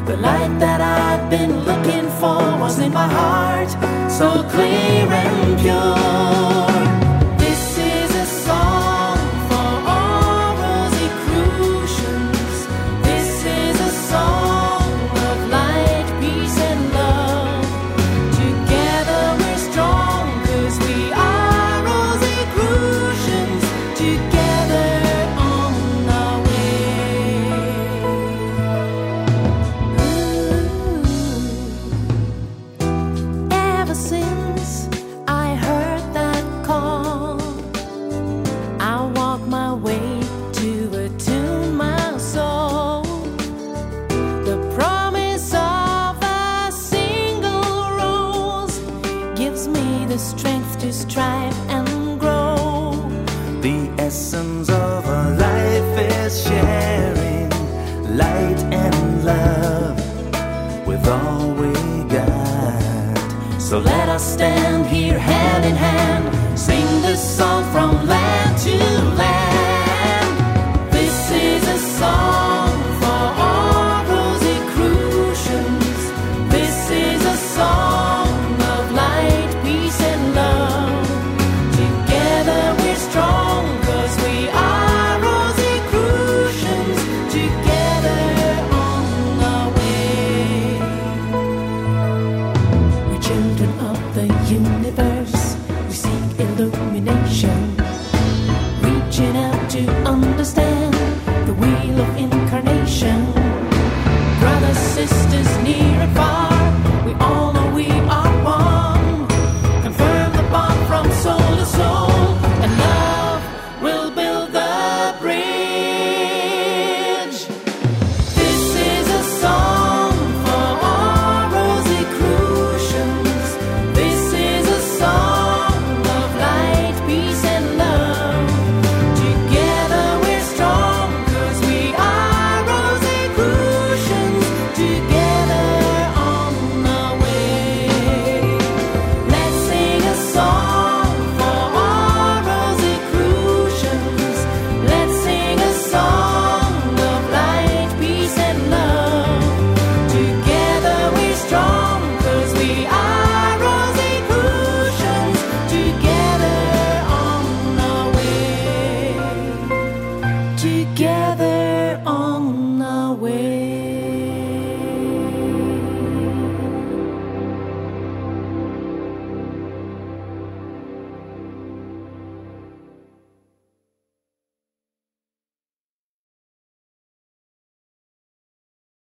The light that I'd been looking for was in my heart, so clear and pure. This is a song for all Rosicrucians. This is a song of light, peace and love. Together we're strong, 'cause we are Rosicrucians. Together on our way. Ever since I heard that call, I walk my way to attune my soul. The promise of a single rose gives me the strength to strive and grow. The essence of a life is sharing light and love with all we got. So let us stand here hand in hand, sing this song from land to land. This is a song for all Rosicrucians. This is a song of light, peace and love. Together we're strong, 'cause we are Rosicrucians. Together on our way. We're children of the universe. We seek illumination, reaching out to understand the wheel of incarnation. Brothers, sisters, near and far.